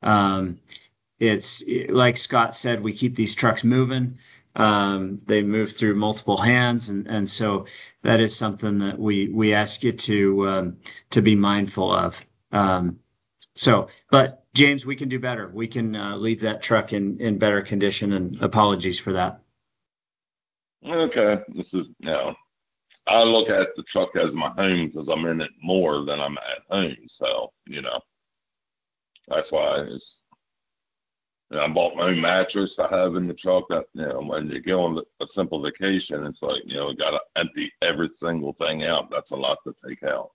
It's like Scott said, we keep these trucks moving. They move through multiple hands, and so that is something that we ask you to be mindful of. But James, we can do better. We can leave that truck in better condition, and apologies for that. Okay, I look at the truck as my home because I'm in it more than I'm at home. So that's why I bought my own mattress I have in the truck. That when you go on a simple vacation, it's like got to empty every single thing out. That's a lot to take out.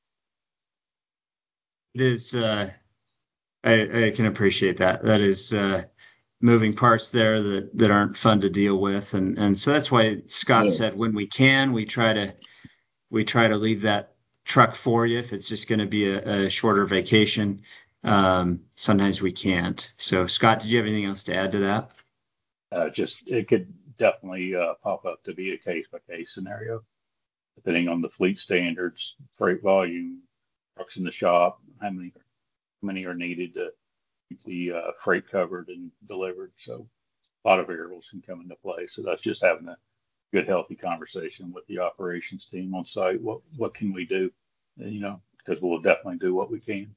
It is. I can appreciate that. That is moving parts there that aren't fun to deal with, and so that's why Scott said when we can, we try to leave that truck for you if it's just going to be a shorter vacation. Sometimes we can't. So Scott, did you have anything else to add to that? Just it could definitely pop up to be a case by case scenario, depending on the fleet standards, freight volume, trucks in the shop, how many are needed to keep the freight covered and delivered. So a lot of variables can come into play. So that's just having a good, healthy conversation with the operations team on site. What can we do? Because we'll definitely do what we can.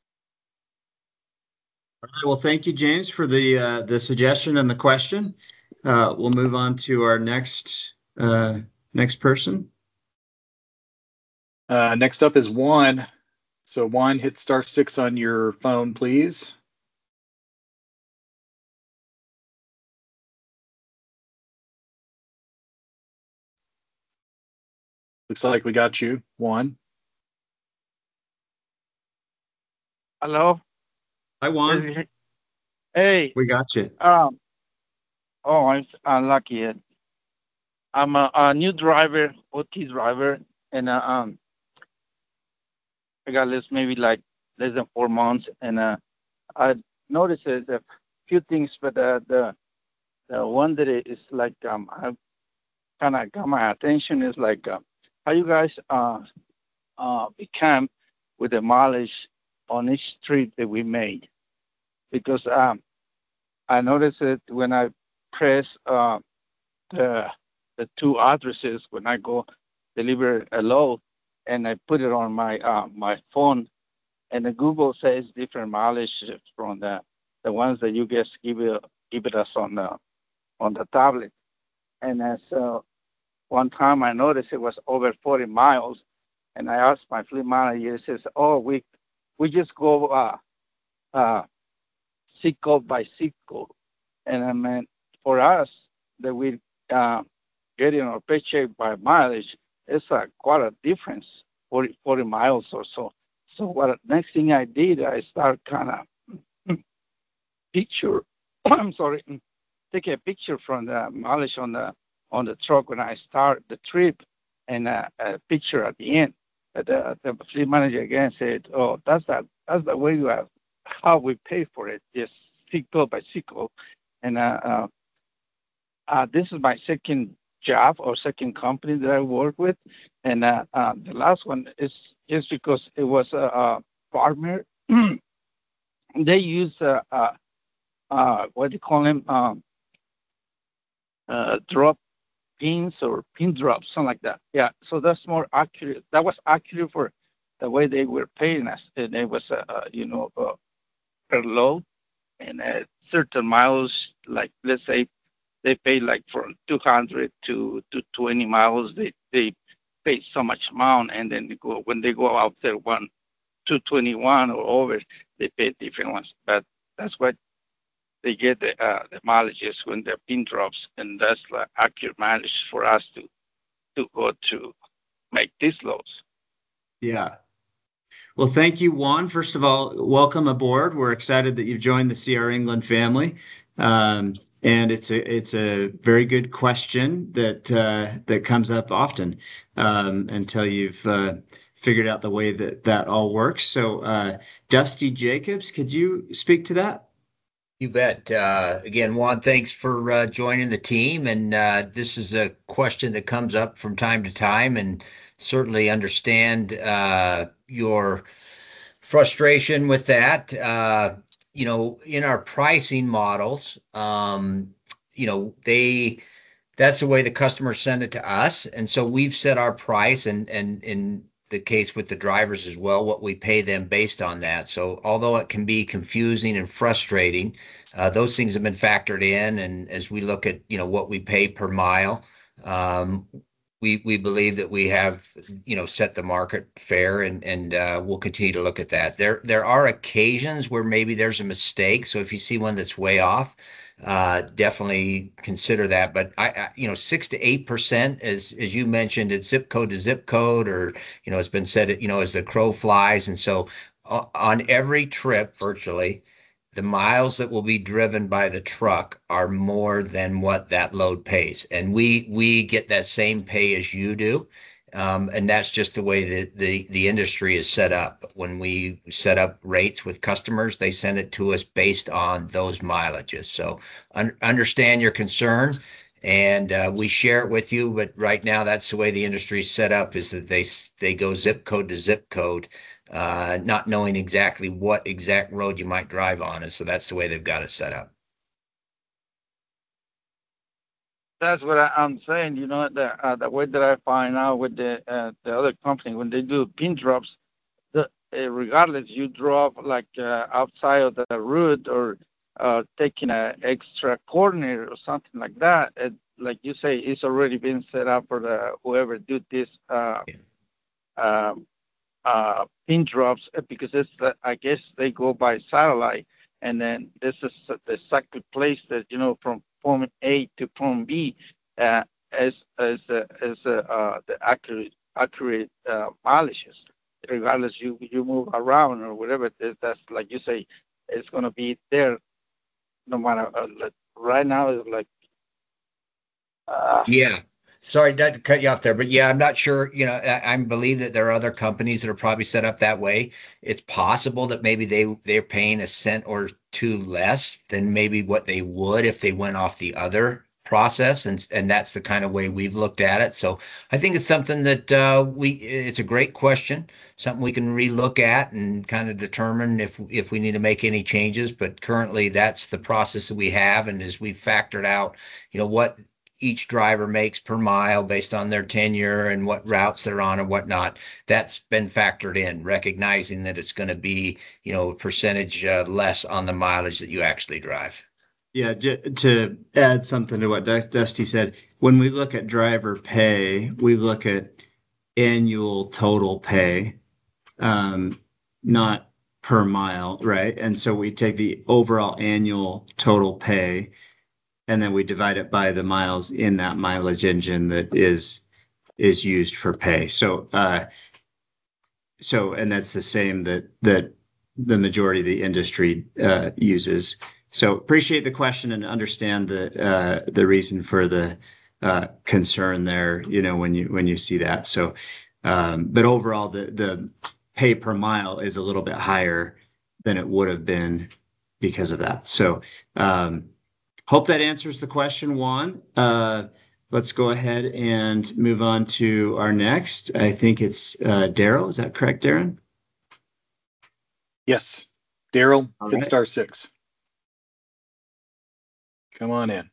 All right, well, thank you, James, for the suggestion and the question. We'll move on to our next person. Next up is Juan. So Juan, hit *6 on your phone, please. Looks like we got you, Juan. Hello. Hi, Juan. Hey. We got you. I'm lucky. I'm a new driver, OT driver, and I got maybe like less than 4 months, and I noticed a few things, but the one that is like I kind of got my attention is like how you guys become with the mileage on each trip that we made, because I noticed it when I press the two addresses when I go deliver a load, and I put it on my phone, and the Google says different mileage from the ones that you guys give it us on the tablet. And so one time I noticed it was over 40 miles, and I asked my fleet manager. He says, "Oh, we just go zip code by zip code," and I mean for us that we getting our paycheck by mileage. It's quite a difference, 40 miles or so. So what next thing I did, I start kind of picture. I'm sorry, take a picture from the mileage on the truck when I start the trip, and a picture at the end. The fleet manager again said, "Oh, that's the way you have how we pay for it, just cycle by cycle." And this is my second job or second company that I work with, and the last one is just because it was a farmer. They use what do you call them? Drop pins or pin drops, something like that. Yeah, so that's more accurate. That was accurate for the way they were paying us, and it was per load, and certain miles, like let's say they pay like from 200 to 20 miles. They pay so much amount, and then when they go out there 221 or over, they pay different ones. But that's what they get the mileages when the pin drops, and that's the accurate mileage for us to go to make these loads. Yeah. Well, thank you, Juan. First of all, welcome aboard. We're excited that you've joined the CR England family. And it's a very good question that comes up often until you've figured out the way that all works. So, Dusty Jacobs, could you speak to that? You bet. Again, Juan, thanks for joining the team. And this is a question that comes up from time to time, and certainly understand your frustration with that. In our pricing models, that's the way the customers send it to us. And so we've set our price, and in the case with the drivers as well, what we pay them based on that. So although it can be confusing and frustrating, those things have been factored in. And as we look at, what we pay per mile, we believe that we have, set the market fair, and we'll continue to look at that. There are occasions where maybe there's a mistake. So if you see one that's way off, definitely consider that. But 6 to 8%, as you mentioned, it's zip code to zip code, or it's been said, as the crow flies. And so on every trip, virtually, the miles that will be driven by the truck are more than what that load pays, and we get that same pay as you do. And that's just the way that the industry is set up. When we set up rates with customers, they send it to us based on those mileages. So understand your concern, and we share it with you. But right now, that's the way the industry is set up, is that they go zip code to zip code, not knowing exactly what exact road you might drive on. And so that's the way they've got it set up. That's what I'm saying. The way that I find out with the other company, when they do pin drops, regardless you drop like outside of the route, or taking an extra corner or something like that, like you say, it's already been set up for the whoever did this pin drops, because it's I guess they go by satellite, and then this is the exact place that from point A to point B as the accurate mileages. Regardless you move around or whatever, that's like you say, it's going to be there no matter. Right now it's like yeah. Sorry not to cut you off there, but yeah, I'm not sure. I believe that there are other companies that are probably set up that way. It's possible that maybe they're paying a cent or two less than maybe what they would if they went off the other process, and that's the kind of way we've looked at it. So I think it's something that it's a great question, something we can relook at and kind of determine if we need to make any changes. But currently, that's the process that we have, and as we've factored out, what each driver makes per mile based on their tenure and what routes they're on and whatnot, that's been factored in, recognizing that it's going to be, a percentage less on the mileage that you actually drive. Yeah, to add something to what Dusty said, when we look at driver pay, we look at annual total pay, not per mile, right? And so we take the overall annual total pay, and then we divide it by the miles in that mileage engine that is used for pay. So and that's the same that the majority of the industry uses. So appreciate the question and understand the reason for the concern there, when you see that. So, but overall, the pay per mile is a little bit higher than it would have been because of that. So, hope that answers the question, Juan. Let's go ahead and move on to our next. I think it's Daryl. Is that correct, Darren? Yes. Daryl, hit right. star 6. Come on in.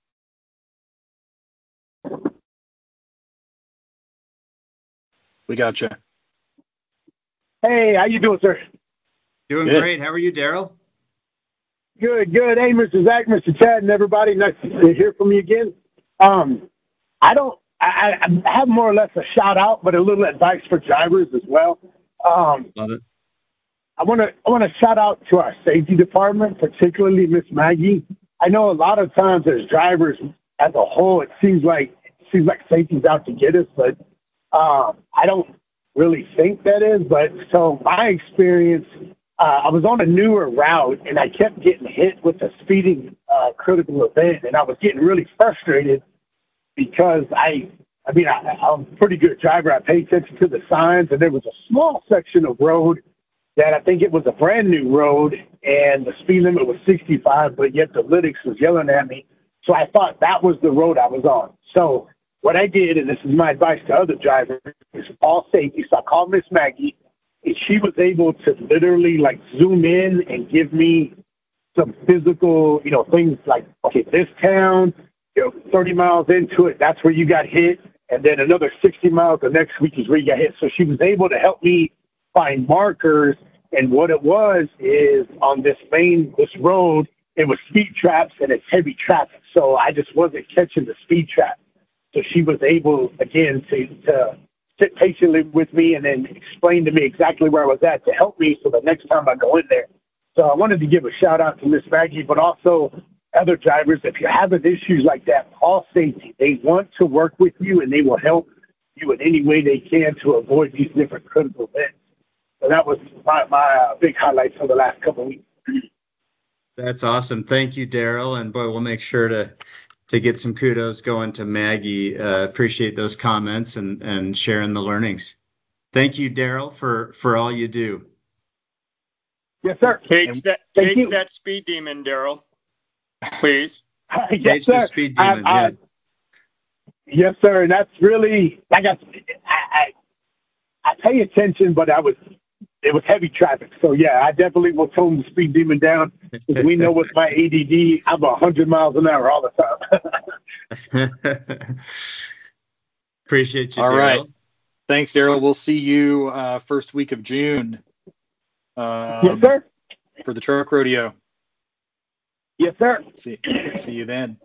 We got you. Hey, how you doing, sir? Doing Good. great. How are you, Daryl? Good. Hey, Mr. Zach, Mr. Chad, and everybody. Nice to hear from you again. I have more or less a shout out, but a little advice for drivers as well. Love it. I want to shout out to our safety department, particularly Miss Maggie. I know a lot of times as drivers as a whole, it seems like safety's out to get us, but I don't really think that is. But so my experience, I was on a newer route and I kept getting hit with a speeding critical event, and I was getting really frustrated because I'm a pretty good driver. I pay attention to the signs, and there was a small section of road that I think it was a brand new road and the speed limit was 65, but yet the lytics was yelling at me. So I thought that was the road I was on. So what I did, and this is my advice to other drivers, is all safety. So I called Miss Maggie, and she was able to literally like zoom in and give me some physical, things like, okay, this town, 30 miles into it, that's where you got hit. And then another 60 miles the next week is where you got hit. So she was able to help me find markers. And what it was is on this road, it was speed traps and it's heavy traffic. So I just wasn't catching the speed trap. So she was able, again, to sit patiently with me and then explain to me exactly where I was at to help me so the next time I go in there. So I wanted to give a shout out to Miss Maggie, but also other drivers. If you're having issues like that, call safety. They want to work with you and they will help you in any way they can to avoid these different critical events. So that was my big highlight for the last couple of weeks. That's awesome. Thank you, Daryl. And boy, we'll make sure to get some kudos going to Maggie. Appreciate those comments and sharing the learnings. Thank you, Daryl, for all you do. Yes, sir. Cage that speed demon, Daryl. Please. Yes, Cage sir. the speed demon. Yes, sir. And that's really, I pay attention, but it was heavy traffic. So yeah, I definitely will tone the speed demon down because we know with my ADD, I'm 100 miles an hour all the time. Appreciate you, All Daryl. right. Thanks, Daryl. We'll see you first week of June. Yes, sir. For the truck rodeo. Yes, sir. See you then.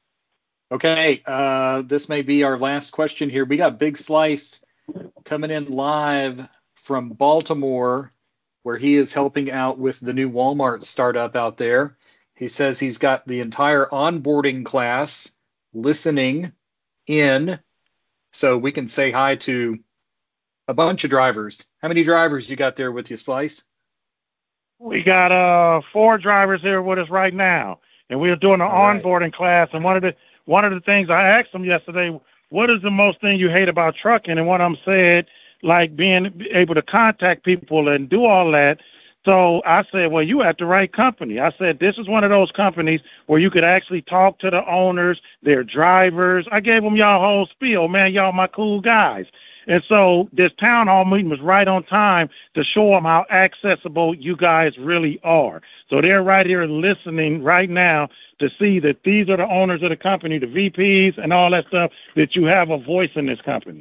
Okay, this may be our last question here. We got Big Slice coming in live from Baltimore, where he is helping out with the new Walmart startup out there. He says he's got the entire onboarding class listening in, so we can say hi to a bunch of drivers. How many drivers you got there with you, Slice? We got 4 drivers here with us right now, and we are doing an onboarding class. And one of the things I asked them yesterday, what is the most thing you hate about trucking? And one of them said, like being able to contact people and do all that. So I said, well, you at the right company. I said, this is one of those companies where you could actually talk to the owners, their drivers. I gave them y'all whole spiel, man. Y'all my cool guys. And so this town hall meeting was right on time to show them how accessible you guys really are. So they're right here listening right now to see that these are the owners of the company, the VPs and all that stuff, that you have a voice in this company.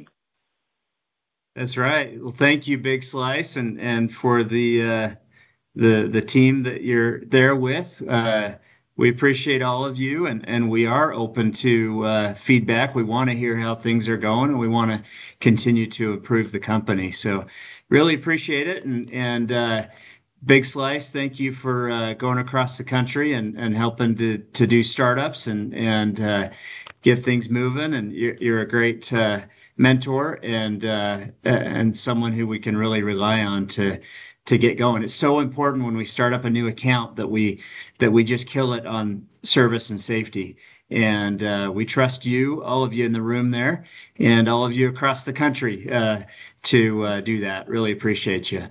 That's right. Well, thank you, Big Slice, and for the team that you're there with. We appreciate all of you, and we are open to feedback. We want to hear how things are going, and we want to continue to improve the company. So really appreciate it. And Big Slice, thank you for going across the country and helping to do startups and get things moving. And you're a great mentor and someone who we can really rely on to get going. It's so important when we start up a new account that we just kill it on service and safety. And we trust you, all of you in the room there, and all of you across the country to do that. Really appreciate you.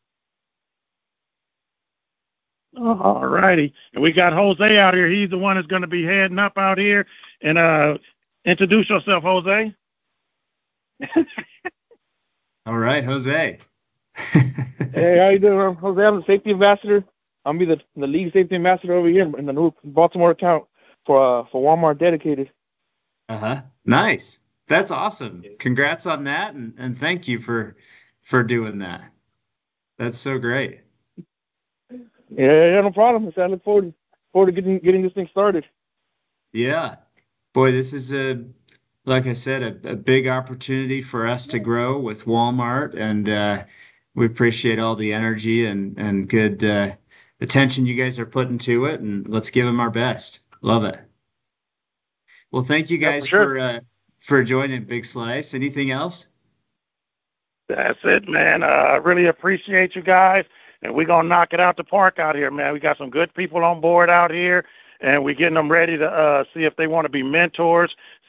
All righty. And we got Jose out here. He's the one that's going to be heading up out here. And introduce yourself, Jose. All right, Jose. Hey, how you doing? I'm Jose. I'm the safety ambassador. I'll be the lead safety ambassador over here in the new Baltimore account for Walmart Dedicated. Nice. That's awesome. Congrats on that, and thank you for doing that. That's so great. Yeah, no problem. I look forward to getting this thing started. Yeah, boy, this is like I said, a big opportunity for us to grow with Walmart, and we appreciate all the energy and good attention you guys are putting to it, and let's give them our best. Love it. Well, thank you guys for joining Big Slice. Anything else? That's it, man. I really appreciate you guys, and we're going to knock it out the park out here, man. We got some good people on board out here, and we're getting them ready to see if they want to be mentors,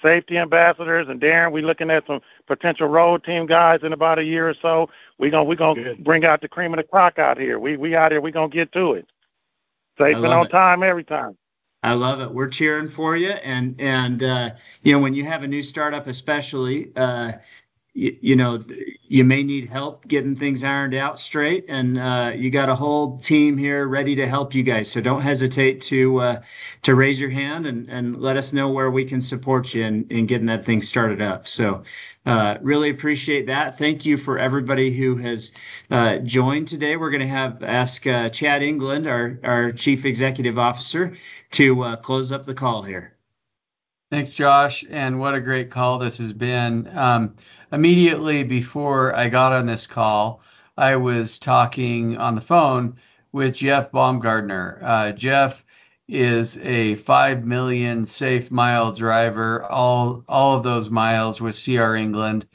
safety ambassadors, and Darren, we're looking at some potential road team guys in about a year or so. We're gonna bring out the cream of the crop out here. We out here, we're gonna get to it. Safe and on time every time. I love it. We're cheering for you. And you know, when you have a new startup, especially, you know, you may need help getting things ironed out straight. And you got a whole team here ready to help you guys. So don't hesitate to raise your hand and let us know where we can support you in getting that thing started up. So really appreciate that. Thank you for everybody who has joined today. We're going to ask Chad England, our Chief Executive Officer, to close up the call here. Thanks, Josh. And what a great call this has been. Immediately before I got on this call, I was talking on the phone with Jeff Baumgardner. Jeff is a 5 million safe mile driver, all of those miles with CR England.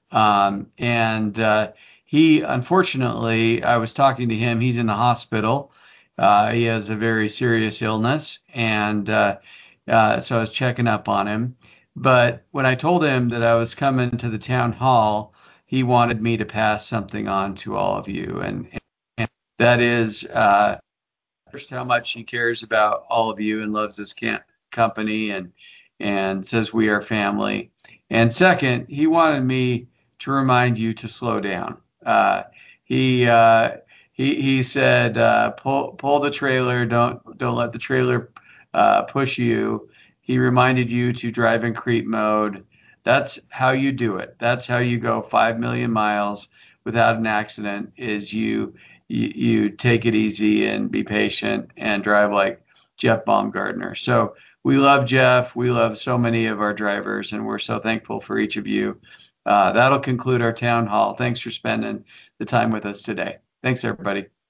He, unfortunately, I was talking to him, he's in the hospital. He has a very serious illness, and so I was checking up on him. But when I told him that I was coming to the town hall, he wanted me to pass something on to all of you. And that is first, how much he cares about all of you and loves this company and says we are family. And second, he wanted me to remind you to slow down. He said, pull the trailer, don't let the trailer push you. He reminded you to drive in creep mode. That's how you do it. That's how you go 5 million miles without an accident, is you take it easy and be patient and drive like Jeff Baumgardner. So we love Jeff. We love so many of our drivers, and we're so thankful for each of you. That'll conclude our town hall. Thanks for spending the time with us today. Thanks, everybody.